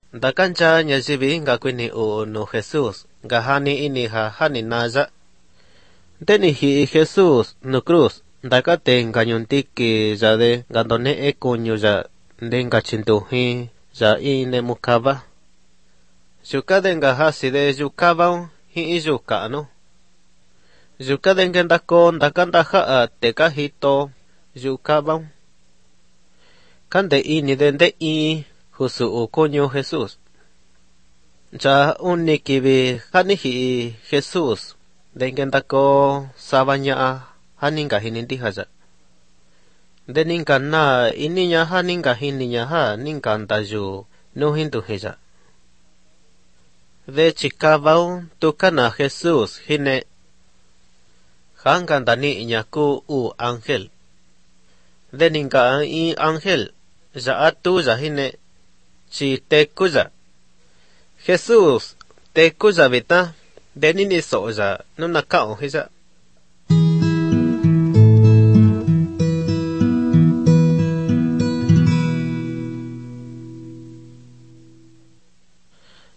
Da kancha nyazibi nga kwini o no Jesus, nga hani ini ha hani naza. Deni hi Jesus no cruz, da ka te nga nyuntiki ya de nga done e kunyo ya, de nga chintuhi ya ine mukaba. Yuka de nga hasi de yukaba hi yuka no. Yuka de nga ko da kanda ha te ka hito yukaba. Kande ini de i husu o kunyo Jesus. Ja unikibi hanihi Jesus. Dengenda ko sabanya haninga hinindi haja. Deninga na ininya haninga hininya ha ninga antaju no hindu heja. De chikabau tukana Jesus hine hangandani inyaku u angel. Deninga i angel ja atu ja hine chi tekuja. Jesus tekuja bita denini soja no nakao heja.